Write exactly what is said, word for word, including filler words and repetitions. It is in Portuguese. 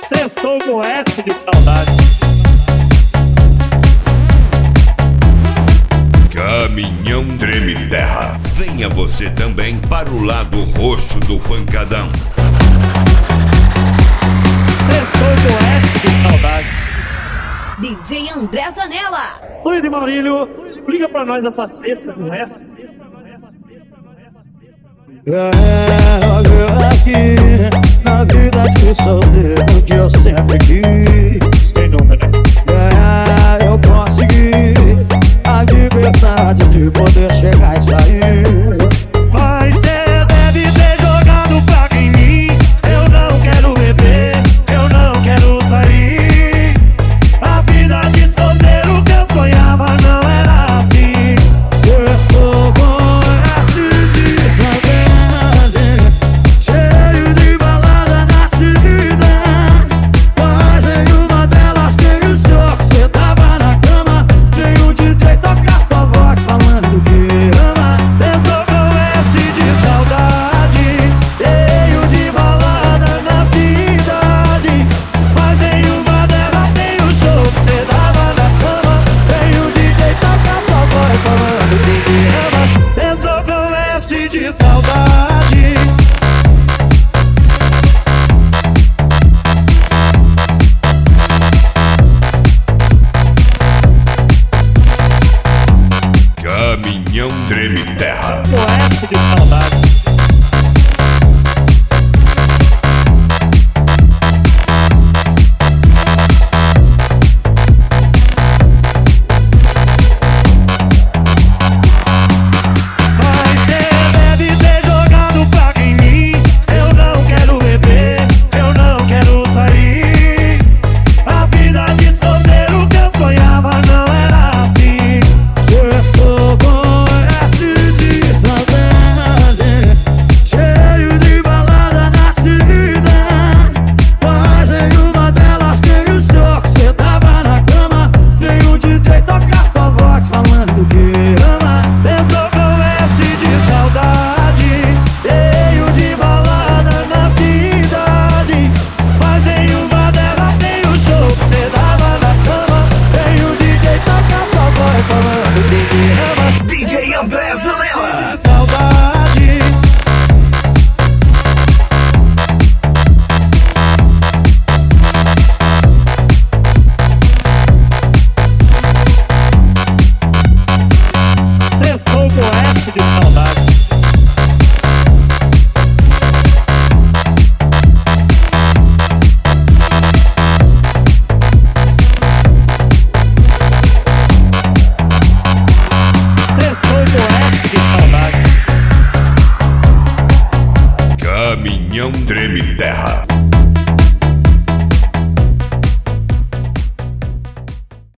Sextou com S de saudade. Caminhão Treme Terra. Venha você também para o lado roxo do pancadão. Sextou com S de saudade. D J André Zanella. Luiz e Maurílio, explica pra nós essa sexta com S. É, olha aqui, na vida de solteiro que eu sempre quis.